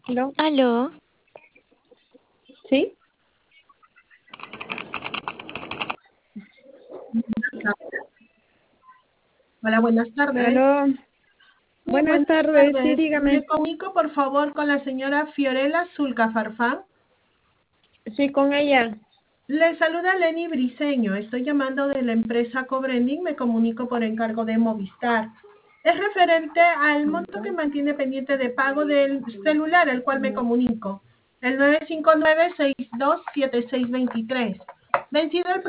¿Aló? Aló, ¿Sí? Hola, buenas tardes. ¿Aló? Sí, Buenas buenas tardes, sí, tardes. dígame. Me comunico, por favor, con la señora Fiorella Zulca Farfán. Sí, con ella. Le saluda Lenny Briceño. Estoy llamando de la empresa Cobrending. Me comunico por encargo de Movistar. Es referente al monto que mantiene pendiente de pago del celular, al cual me comunico. El 959-627623. Vencido el